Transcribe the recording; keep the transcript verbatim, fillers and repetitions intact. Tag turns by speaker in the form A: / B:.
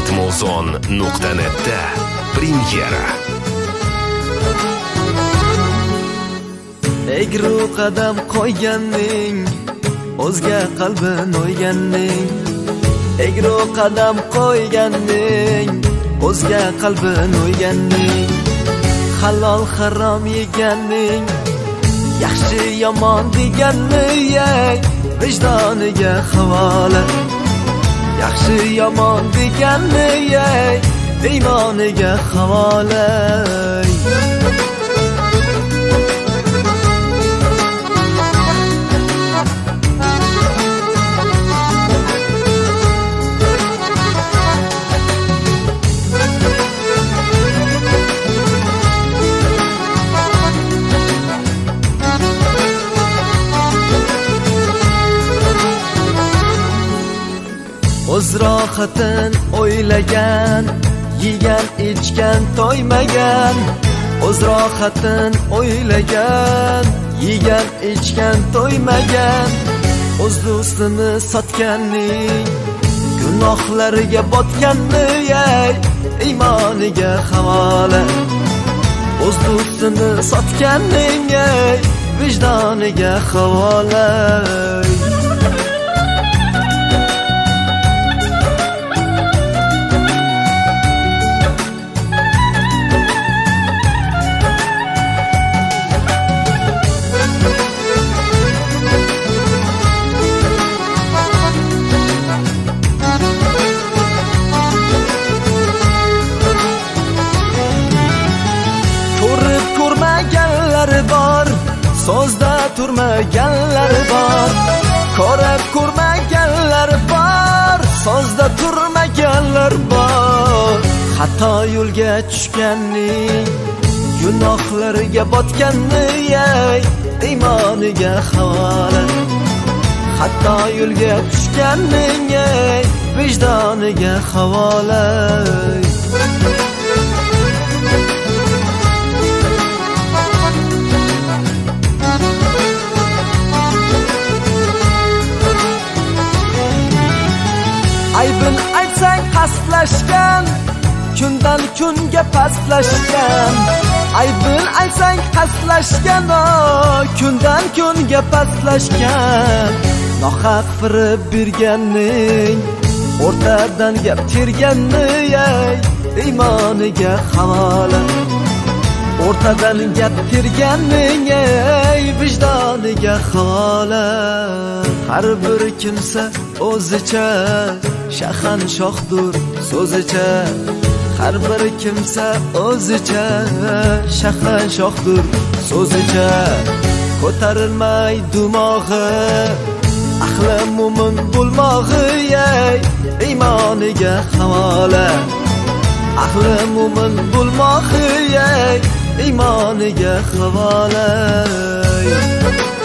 A: muzon nuqta netda premyera.
B: Egru qadam qo'yganning, o'zga qalbin o'yganning. Egru qadam qo'yganning, o'zga qalbin o'yganning. Halol harom yeganning, yaxshi yomon deganning, vijdoniga havola. Yaxshi yomon deganning, iymoniga havola. O'z rohatin o'ylagan, yegan ichgan to'ymagan. O'z rohatin o'ylagan, yegan ichgan to'ymagan. O'z do'stini sotganning, gunohlariga botganning, iymoniga havola. O'z do'stini sotganning, vijdoniga havola. Bor, so'zda turmaganlar bor. Ko'rib ko'rmaganlar bor, so'zda turmaganlar bor. Xato yo'lga tushganning, gunohlariga botganning, iymoniga havola. Xato yo'lga tushganning, vijdoniga havola. Aybin aytsang qasdlashgan, kundan kunga pastlashgan. Aybin aytsang qasdlashgan, kundan kunga pastlashgan. Nohaq firib berganning, o'rtadan gap terganning, iymoniga havola. O'rtadan gap terganning, vijdoniga havola. Har bir kimsa o'zicha shahanshohdir so'zicha. Har bir kimsa o'zicha shahanshohdir so'zicha. Ko'tarilmay dumog'i, ahli mo'min bo'lmog'i, iymoniga havola. Ahli mo'min bo'lmog'i, iymoniga havola.